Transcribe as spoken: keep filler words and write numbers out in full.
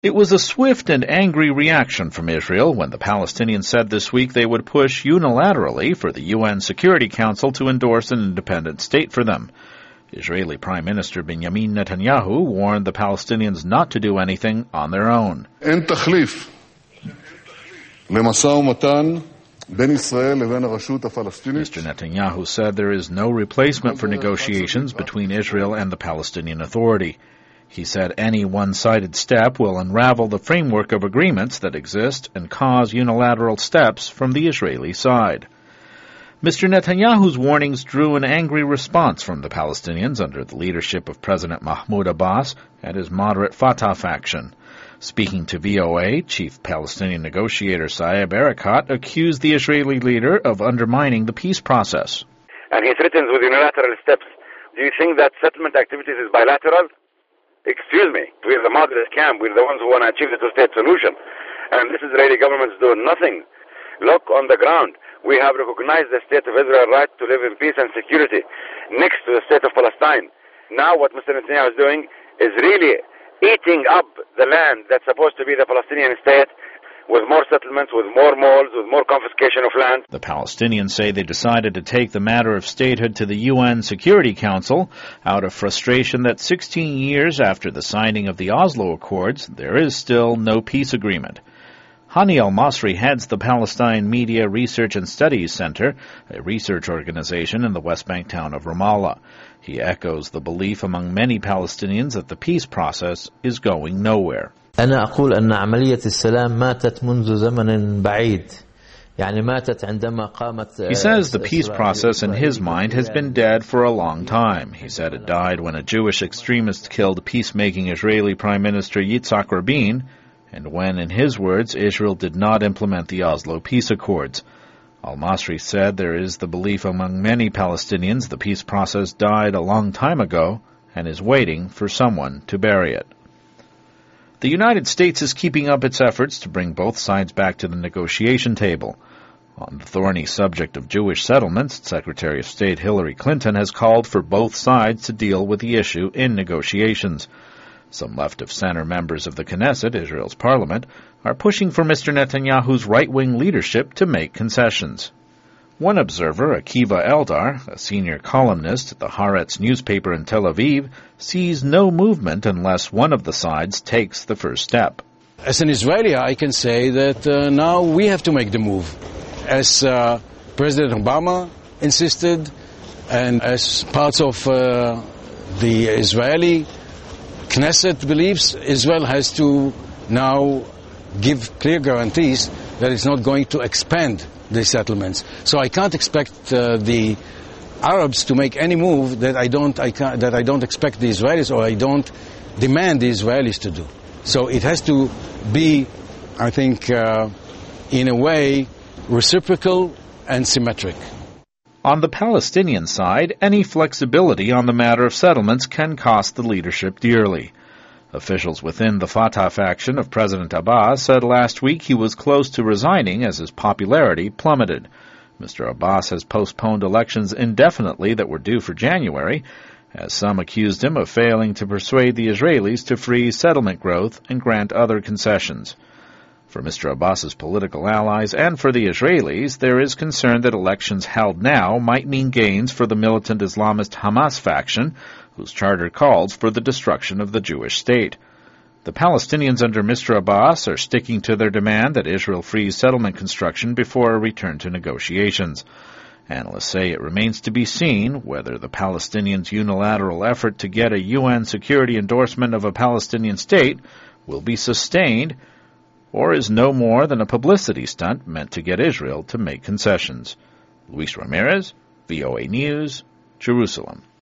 It was a swift and angry reaction from Israel when the Palestinians said this week they would push unilaterally for the U N Security Council to endorse an independent state for them. Israeli Prime Minister Benjamin Netanyahu warned the Palestinians not to do anything on their own. אין תחליף למשא ומתן בין ישראל לבין הרשות הפלסטינית. Mister Netanyahu said there is no replacement for negotiations between Israel and the Palestinian Authority. He said any one-sided step will unravel the framework of agreements that exist and cause unilateral steps from the Israeli side. Mister Netanyahu's warnings drew an angry response from the Palestinians under the leadership of President Mahmoud Abbas and his moderate Fatah faction. Speaking to V O A, Chief Palestinian negotiator Saeb Erekat accused the Israeli leader of undermining the peace process. And he threatens with unilateral steps. Do you think that settlement activities is bilateral? Excuse me, we're the moderate camp, we're the ones who want to achieve the two-state solution. And this Israeli government is doing nothing. Look on the ground. We have recognized the state of Israel's right to live in peace and security next to the state of Palestine. Now what Mister Netanyahu is doing is really eating up the land that's supposed to be the Palestinian state with more settlements, with more malls, with more confiscation of land. The Palestinians say they decided to take the matter of statehood to the U N Security Council out of frustration that sixteen years after the signing of the Oslo Accords, there is still no peace agreement. Hani al-Masri heads the Palestine Media Research and Studies Center, a research organization in the West Bank town of Ramallah. He echoes the belief among many Palestinians that the peace process is going nowhere. أنا أقول أن عملية السلام ماتت منذ زمن بعيد. He says the peace process in his mind has been dead for a long time. He said it died when a Jewish extremist killed peacemaking Israeli Prime Minister Yitzhak Rabin, and when, in his words, Israel did not implement the Oslo peace accords. Al-Masri said there is the belief among many Palestinians the peace process died a long time ago and is waiting for someone to bury it. The United States is keeping up its efforts to bring both sides back to the negotiation table. On the thorny subject of Jewish settlements, Secretary of State Hillary Clinton has called for both sides to deal with the issue in negotiations. Some left-of-center members of the Knesset, Israel's parliament, are pushing for Mister Netanyahu's right-wing leadership to make concessions. One observer, Akiva Eldar, a senior columnist at the Haaretz newspaper in Tel Aviv, sees no movement unless one of the sides takes the first step. As an Israeli, I can say that uh, now we have to make the move. As uh, President Obama insisted, and as parts of uh, the Israeli Knesset believes, Israel has to now give clear guarantees that it's not going to expand the settlements. So I can't expect uh, the Arabs to make any move that I don't I can't, that I don't expect the Israelis, or I don't demand the Israelis to do. So it has to be, I think, uh, in a way, reciprocal and symmetric. On the Palestinian side, any flexibility on the matter of settlements can cost the leadership dearly. Officials within the Fatah faction of President Abbas said last week he was close to resigning as his popularity plummeted. Mister Abbas has postponed elections indefinitely that were due for January, as some accused him of failing to persuade the Israelis to freeze settlement growth and grant other concessions. For Mister Abbas's political allies and for the Israelis, there is concern that elections held now might mean gains for the militant Islamist Hamas faction, whose charter calls for the destruction of the Jewish state. The Palestinians under Mister Abbas are sticking to their demand that Israel freeze settlement construction before a return to negotiations. Analysts say it remains to be seen whether the Palestinians' unilateral effort to get a U N security endorsement of a Palestinian state will be sustained or is no more than a publicity stunt meant to get Israel to make concessions. Luis Ramirez, V O A News, Jerusalem.